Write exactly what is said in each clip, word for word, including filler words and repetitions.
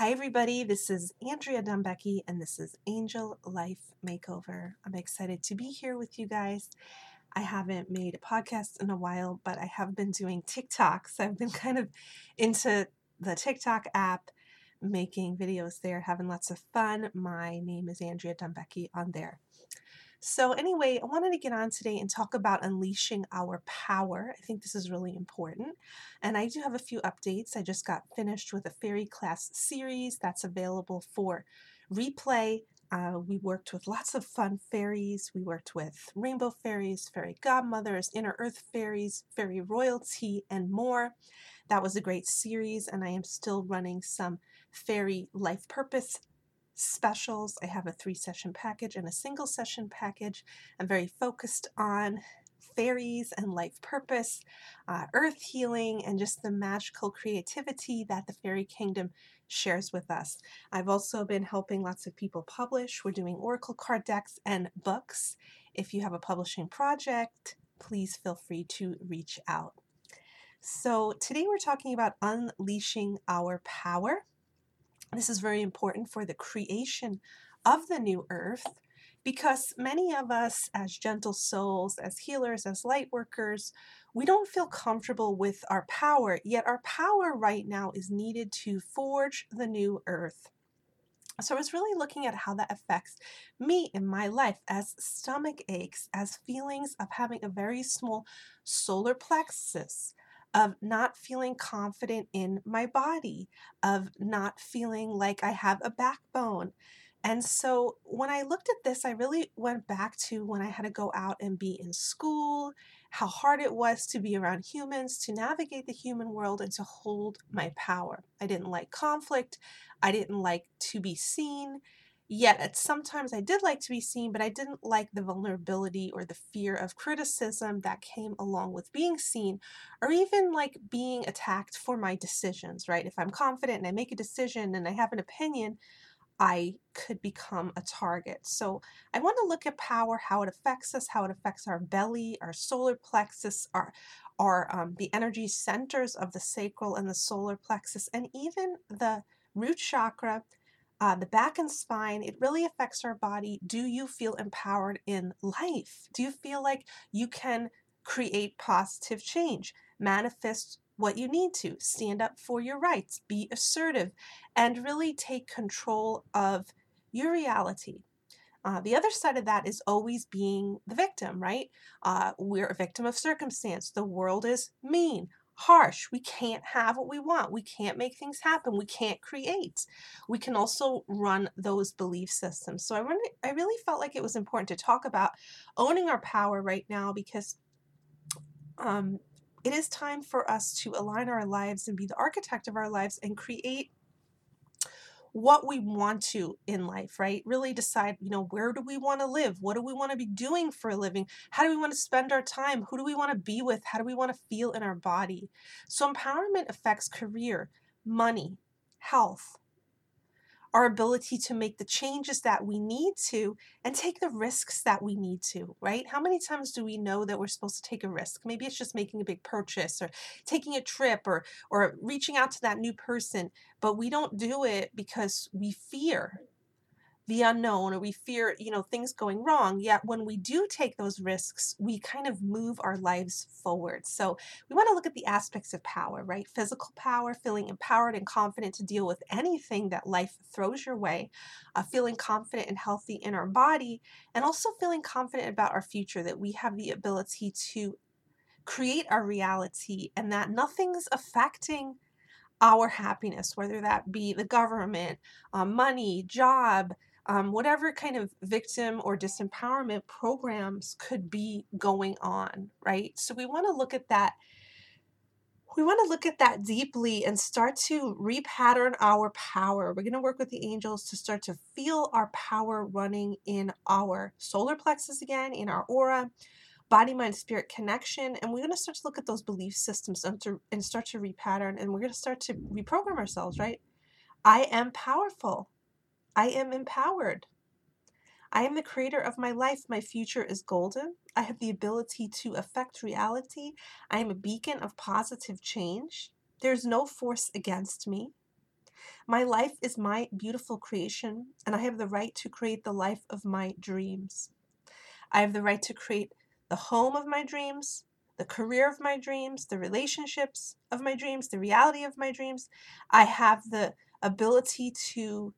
Hi, everybody. This is Andrea Dumbecki, and this is Angel Life Makeover. I'm excited to be here with you guys. I haven't made a podcast in a while, but I have been doing TikToks. I've been kind of into the TikTok app, making videos there, having lots of fun. My name is Andrea Dumbecki on there. So anyway, I wanted to get on today and talk about unleashing our power. I think this is really important. And I do have a few updates. I just got finished with a fairy class series that's available for replay. Uh, we worked with lots of fun fairies. We worked with rainbow fairies, fairy godmothers, inner earth fairies, fairy royalty, and more. That was a great series, and I am still running some fairy life purpose specials. I have a three session package and a single session package. I'm very focused on fairies and life purpose, uh, earth healing, and just the magical creativity that the fairy kingdom shares with us. I've also been helping lots of people publish. We're doing oracle card decks and books. If you have a publishing project, please feel free to reach out. So today we're talking about unleashing our power. This is very important for the creation of the new earth because many of us as gentle souls, as healers, as light workers, we don't feel comfortable with our power, yet our power right now is needed to forge the new earth. So I was really looking at how that affects me in my life as stomach aches, as feelings of having a very small solar plexus, of not feeling confident in my body, of not feeling like I have a backbone. And so when I looked at this, I really went back to when I had to go out and be in school, how hard it was to be around humans, to navigate the human world, and to hold my power. I didn't like conflict. I didn't like to be seen. Yet at sometimes I did like to be seen, but I didn't like the vulnerability or the fear of criticism that came along with being seen, or even like being attacked for my decisions, right? If I'm confident and I make a decision and I have an opinion, I could become a target. So I want to look at power, how it affects us, how it affects our belly, our solar plexus, our, our um, the energy centers of the sacral and the solar plexus, and even the root chakra, uh, the back and spine. It really affects our body. Do you feel empowered in life? Do you feel like you can create positive change, manifest what you need to, stand up for your rights, be assertive, and really take control of your reality? Uh, the other side of that is always being the victim, right? Uh, we're a victim of circumstance. The world is mean, harsh. We can't have what we want. We can't make things happen. We can't create. We can also run those belief systems. So I really, I really felt like it was important to talk about owning our power right now because um, it is time for us to align our lives and be the architect of our lives and create what we want to in life, right? Really decide, you know, where do we want to live? What do we want to be doing for a living? How do we want to spend our time? Who do we want to be with? How do we want to feel in our body? So empowerment affects career, money, health, our ability to make the changes that we need to and take the risks that we need to, right? How many times do we know that we're supposed to take a risk? Maybe it's just making a big purchase or taking a trip or or reaching out to that new person, but we don't do it because we fear the unknown or we fear, you know, things going wrong. Yet when we do take those risks, we kind of move our lives forward. So we want to look at the aspects of power, right? Physical power, feeling empowered and confident to deal with anything that life throws your way, uh, feeling confident and healthy in our body, and also feeling confident about our future, that we have the ability to create our reality and that nothing's affecting our happiness, whether that be the government, um, money, job, um, whatever kind of victim or disempowerment programs could be going on, right? So we want to look at that. We want to look at that deeply and start to repattern our power. We're going to work with the angels to start to feel our power running in our solar plexus again, in our aura, body, mind, spirit connection. And we're going to start to look at those belief systems and, to, and start to repattern. And we're going to start to reprogram ourselves, right? I am powerful. I am empowered. I am the creator of my life. My future is golden. I have the ability to affect reality. I am a beacon of positive change. There's no force against me. My life is my beautiful creation, and I have the right to create the life of my dreams. I have the right to create the home of my dreams, the career of my dreams, the relationships of my dreams, the reality of my dreams. I have the ability to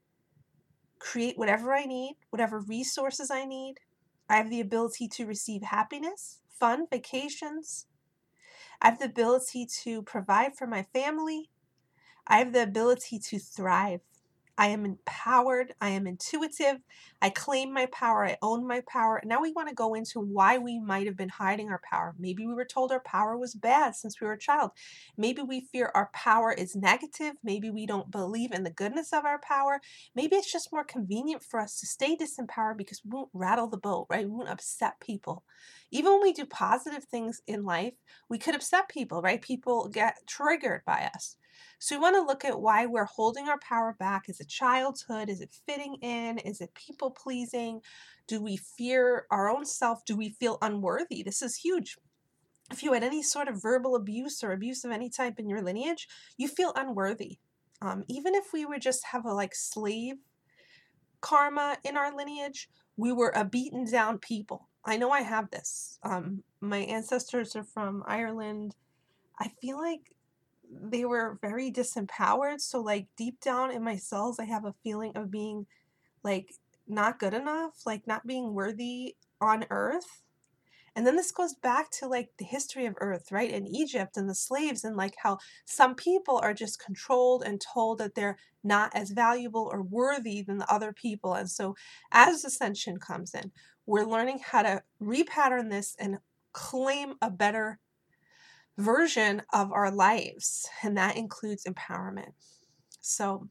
create whatever I need, whatever resources I need. I have the ability to receive happiness, fun, vacations. I have the ability to provide for my family. I have the ability to thrive. I am empowered. I am intuitive. I claim my power. I own my power. Now we want to go into why we might have been hiding our power. Maybe we were told our power was bad since we were a child. Maybe we fear our power is negative. Maybe we don't believe in the goodness of our power. Maybe it's just more convenient for us to stay disempowered because we won't rattle the boat, right? We won't upset people. Even when we do positive things in life, we could upset people, right? People get triggered by us. So we want to look at why we're holding our power back. Is it childhood? Is it fitting in? Is it people pleasing? Do we fear our own self? Do we feel unworthy? This is huge. If you had any sort of verbal abuse or abuse of any type in your lineage, you feel unworthy. Um, even if we would just have a like slave karma in our lineage, we were a beaten down people. I know I have this. Um, my ancestors are from Ireland. I feel like they were very disempowered. So like deep down in my cells, I have a feeling of being like not good enough, like not being worthy on earth. And then this goes back to like the history of earth, right? In Egypt and the slaves, and like how some people are just controlled and told that they're not as valuable or worthy than the other people. And so as ascension comes in, we're learning how to repattern this and claim a better version of our lives, and that includes empowerment. So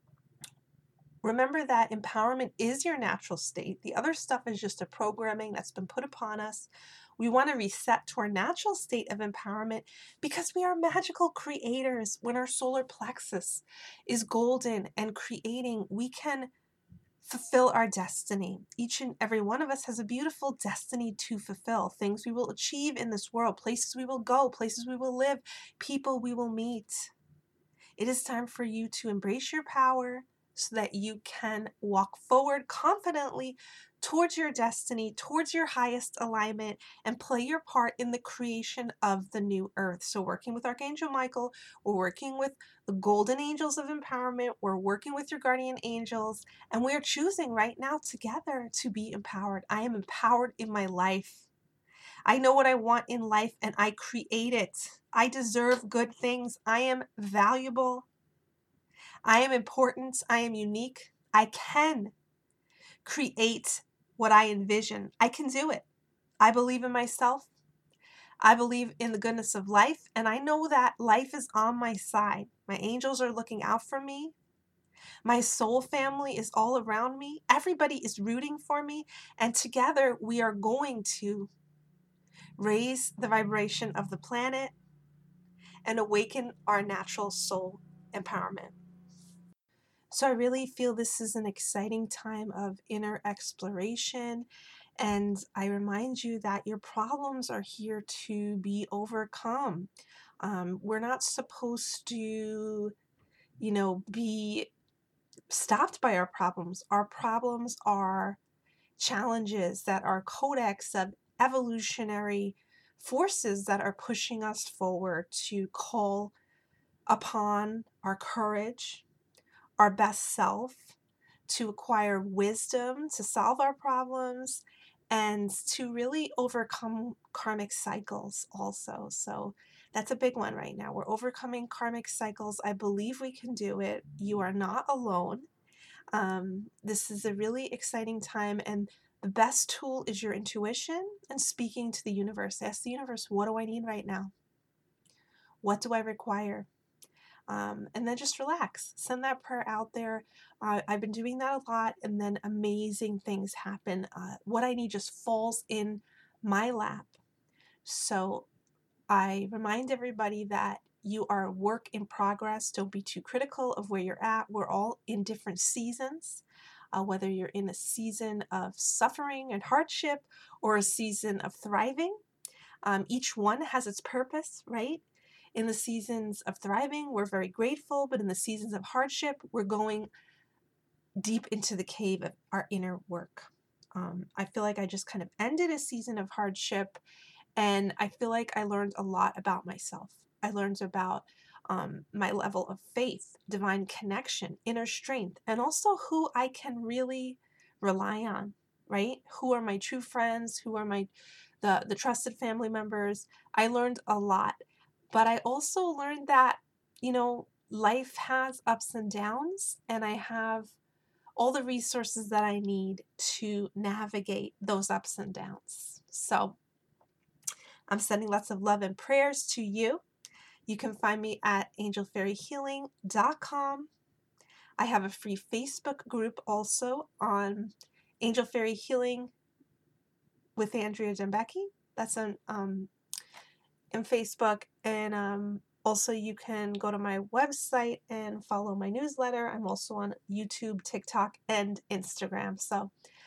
remember that empowerment is your natural state. The other stuff is just a programming that's been put upon us. We want to reset to our natural state of empowerment because we are magical creators. When our solar plexus is golden and creating, we can fulfill our destiny. Each and every one of us has a beautiful destiny to fulfill. Things we will achieve in this world, places we will go, places we will live, people we will meet. It is time for you to embrace your power so that you can walk forward confidently towards your destiny, towards your highest alignment, and play your part in the creation of the new earth. So working with Archangel Michael, we're working with the golden angels of empowerment, we're working with your guardian angels, and we're choosing right now together to be empowered. I am empowered in my life. I know what I want in life and I create it. I deserve good things. I am valuable. I am important. I am unique. I can create what I envision. I can do it. I believe in myself. I believe in the goodness of life, and I know that life is on my side. My angels are looking out for me. My soul family is all around me. Everybody is rooting for me, and together we are going to raise the vibration of the planet and awaken our natural soul empowerment. So I really feel this is an exciting time of inner exploration. And I remind you that your problems are here to be overcome. Um, we're not supposed to, you know, be stopped by our problems. Our problems are challenges that are codex of evolutionary forces that are pushing us forward to call upon our courage, our best self, to acquire wisdom, to solve our problems, and to really overcome karmic cycles also. So that's a big one right now. We're overcoming karmic cycles. I believe we can do it. You are not alone. Um, this is a really exciting time, and the best tool is your intuition and speaking to the universe. Ask the universe, what do I need right now? What do I require? Um, and then just relax. Send that prayer out there. Uh, I've been doing that a lot, and then amazing things happen. Uh, what I need just falls in my lap. So I remind everybody that you are a work in progress. Don't be too critical of where you're at. We're all in different seasons, uh, whether you're in a season of suffering and hardship or a season of thriving. Um, each one has its purpose, right? In the seasons of thriving, we're very grateful, but in the seasons of hardship, we're going deep into the cave of our inner work. Um, I feel like I just kind of ended a season of hardship, and I feel like I learned a lot about myself. I learned about um, my level of faith, divine connection, inner strength, and also who I can really rely on, right? Who are my true friends? Who are my the the trusted family members? I learned a lot, but I also learned that, you know, life has ups and downs, and I have all the resources that I need to navigate those ups and downs. So I'm sending lots of love and prayers to you. You can find me at angel fairy healing dot com. I have a free Facebook group also on Angel Fairy Healing with Andrea Dembecki. That's on um, in Facebook. And um, also you can go to my website and follow my newsletter. I'm also on YouTube, TikTok, and Instagram. So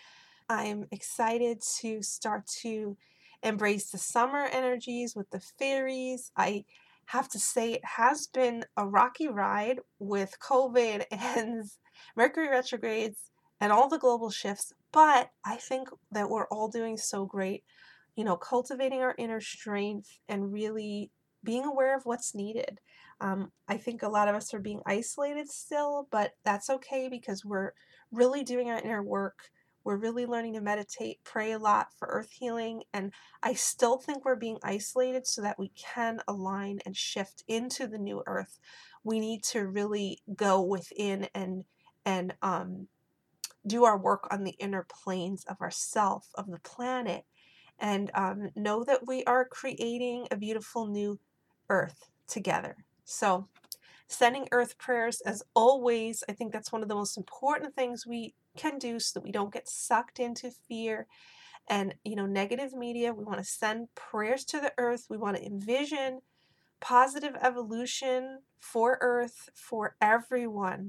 I'm excited to start to embrace the summer energies with the fairies. I have to say it has been a rocky ride with COVID and Mercury retrogrades and all the global shifts, but I think that we're all doing so great, you know, cultivating our inner strength and really being aware of what's needed. Um, I think a lot of us are being isolated still, but that's okay because we're really doing our inner work. We're really learning to meditate, pray a lot for earth healing, and I still think we're being isolated so that we can align and shift into the new earth. We need to really go within and and um, do our work on the inner planes of ourself, of the planet, and um, know that we are creating a beautiful new earth together. So sending earth prayers as always. I think that's one of the most important things we can do so that we don't get sucked into fear and, you know, negative media. We want to send prayers to the earth. We want to envision positive evolution for earth, for everyone.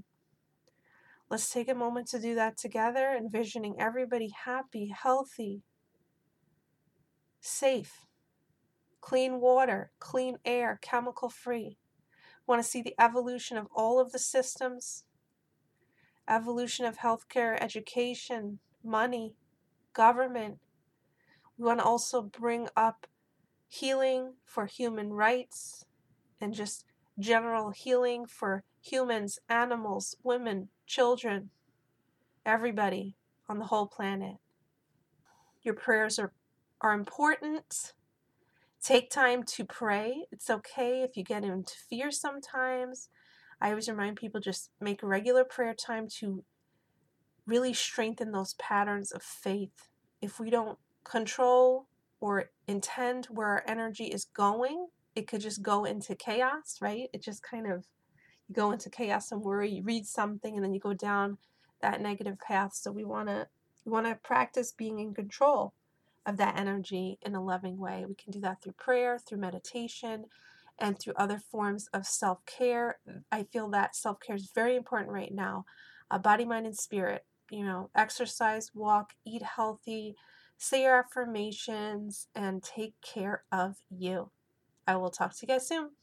Let's take a moment to do that together, envisioning everybody happy, healthy, safe, clean water, clean air, chemical free. We want to see the evolution of all of the systems, evolution of healthcare, education, money, government. We want to also bring up healing for human rights and just general healing for humans, animals, women, children, everybody on the whole planet. Your prayers are, are important. Take time to pray. It's okay if you get into fear sometimes. I always remind people just make regular prayer time to really strengthen those patterns of faith. If we don't control or intend where our energy is going, it could just go into chaos, right? It just kind of, you go into chaos and worry, you read something and then you go down that negative path. So we want to we want to practice being in control of that energy in a loving way. We can do that through prayer, through meditation, and through other forms of self-care. I feel that self-care is very important right now. Uh, body, mind, and spirit. You know, exercise, walk, eat healthy, say your affirmations, and take care of you. I will talk to you guys soon.